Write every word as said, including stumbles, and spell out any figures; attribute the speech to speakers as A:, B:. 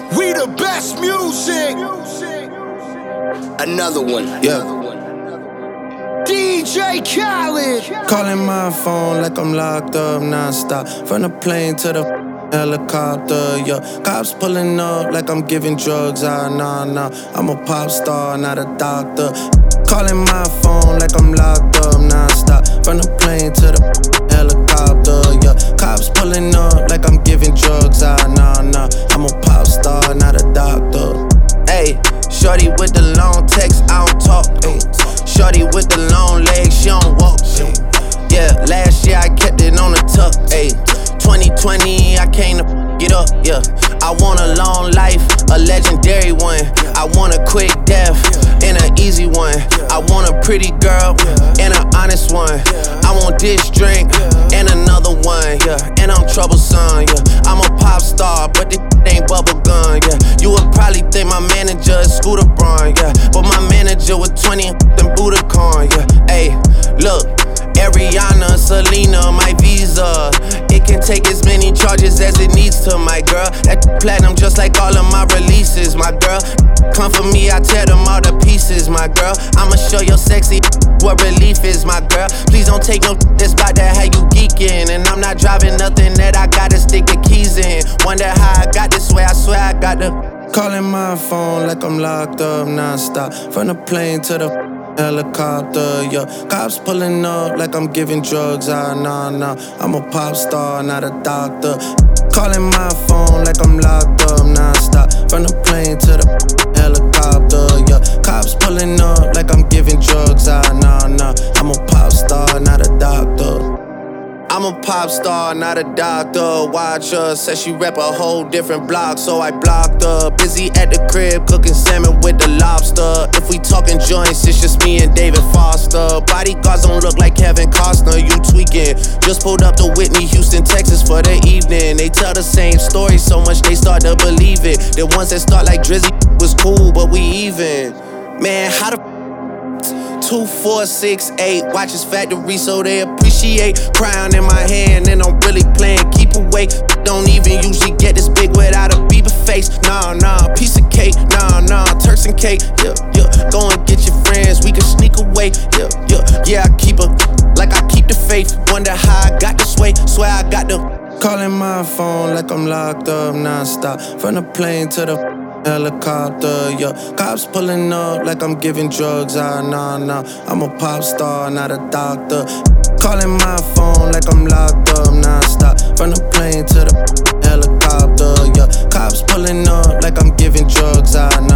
A: We the best music. Another one.
B: Yeah.
A: D J Khaled.
B: Calling my phone like I'm locked up non-stop. From the plane to the helicopter, yeah. Cops pulling up like I'm giving drugs. Ah, nah, nah. I'm a pop star, not a doctor. Calling my phone like I'm locked up non-stop. From the plane to the helicopter, yeah. Cops pulling up like I'm giving drugs. Ah, nah, nah. I'm a pop star, not a doctor. Ayy, shorty with the long text, I don't talk. Ayy, shorty with the long legs, she don't walk. Ayy. Yeah, last year I kept it on the tuck. Ayy, twenty twenty, I came to get up. Yeah, I want a long life, a legendary one. I want a quick death and an easy one. I want a pretty girl and an honest one. I want this drink and another one. Yeah, and I'm troublesome. Yeah, I'm a pop star, but this ain't bubblegum. Yeah, you would probably think my manager is Scooter Braun. Yeah, but my manager was twenty and Budokan. Yeah, ayy, look. Ariana, Selena, my visa. It can take as many charges as it needs to, my girl. That platinum just like all of my releases, my girl. Come for me, I tear them all to pieces, my girl. I'ma show your sexy what relief is, my girl. Please don't take no that's about that how you geeking. And I'm not driving nothing that I gotta stick the keys in. Wonder how I got this way, I swear I got the calling my phone like I'm locked up non-stop. From the plane to the helicopter, yeah. Cops pulling up like I'm giving drugs. Ah, nah, nah. I'm a pop star, not a doctor. Calling my phone like I'm locked up non-stop. From the plane to the helicopter, yeah. Cops pulling up like I'm giving drugs. Ah, nah, nah. I'm a pop star, not a doctor. I'm a pop star, not a doctor. Watch her, said she rep a whole different block, so I blocked her. Busy at the crib, cooking salmon with the lobster. If we talking joints, it's just me and David Foster. Bodyguards don't look like Kevin Costner, you tweaking. Just pulled up to Whitney, Houston, Texas for the evening. They tell the same story so much they start to believe it. The ones that start like Drizzy was cool, but we even. Man, how the Two, four, six, eight. Watch his factory so they appreciate. Crown in my hand and I'm really playing keep away. Don't even usually get this big without a Bieber face. Nah, nah, piece of cake. Nah, nah, Turks and cake. Yeah, yeah. Go and get your friends, we can sneak away. Yeah, yeah, yeah. I keep her like I keep the faith. Wonder how I got this way. Swear I got the calling my phone like I'm locked up non-stop. From the plane to the helicopter, yeah. Cops pulling up like I'm giving drugs. Ah, nah, nah. I'm a pop star, not a doctor. Calling my phone like I'm locked up non-stop. From the plane to the helicopter, yeah. Cops pulling up like I'm giving drugs. Ah,